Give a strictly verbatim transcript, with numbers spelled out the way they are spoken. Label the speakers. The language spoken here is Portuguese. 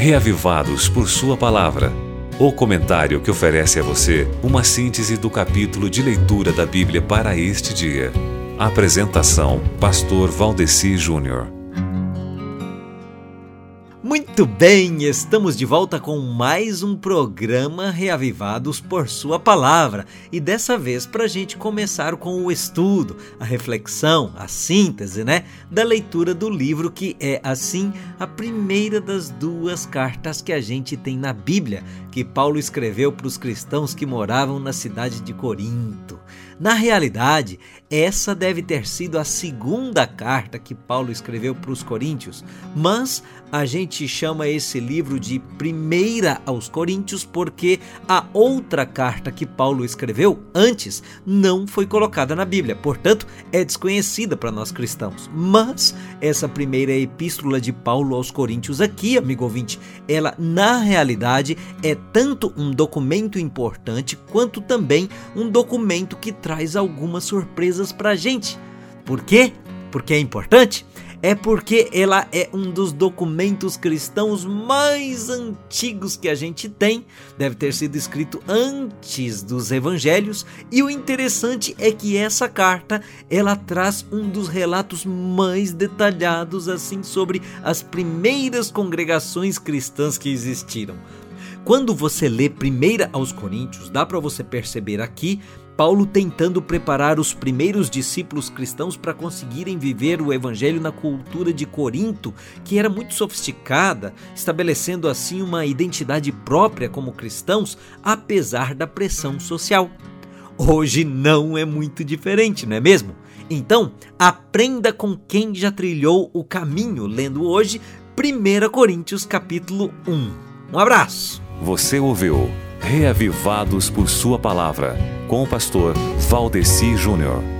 Speaker 1: Reavivados por Sua Palavra. O comentário que oferece a você uma síntese do capítulo de leitura da Bíblia para este dia. Apresentação: Pastor Valdeci Júnior.
Speaker 2: Muito bem, estamos de volta com mais um programa Reavivados por Sua Palavra. E dessa vez para a gente começar com o estudo, a reflexão, a síntese, né, da leitura do livro que é, assim, a primeira das duas cartas que a gente tem na Bíblia, que Paulo escreveu para os cristãos que moravam na cidade de Corinto. Na realidade, essa deve ter sido a segunda carta que Paulo escreveu para os coríntios, mas a gente chama esse livro de Primeira aos Coríntios porque a outra carta que Paulo escreveu antes não foi colocada na Bíblia, portanto é desconhecida para nós cristãos. Mas essa primeira epístola de Paulo aos Coríntios aqui, amigo ouvinte, ela na realidade é tanto um documento importante quanto também um documento que traz algumas surpresas para a gente. Por quê? Porque é importante? É porque ela é um dos documentos cristãos mais antigos que a gente tem. Deve ter sido escrito antes dos evangelhos. E o interessante é que essa carta, ela traz um dos relatos mais detalhados assim sobre as primeiras congregações cristãs que existiram. Quando você lê Primeira aos Coríntios, dá para você perceber aqui Paulo tentando preparar os primeiros discípulos cristãos para conseguirem viver o evangelho na cultura de Corinto, que era muito sofisticada, estabelecendo assim uma identidade própria como cristãos, apesar da pressão social. Hoje não é muito diferente, não é mesmo? Então, aprenda com quem já trilhou o caminho, lendo hoje Primeira Coríntios capítulo um. Um abraço!
Speaker 1: Você ouviu Reavivados por Sua Palavra, com o pastor Valdeci Júnior.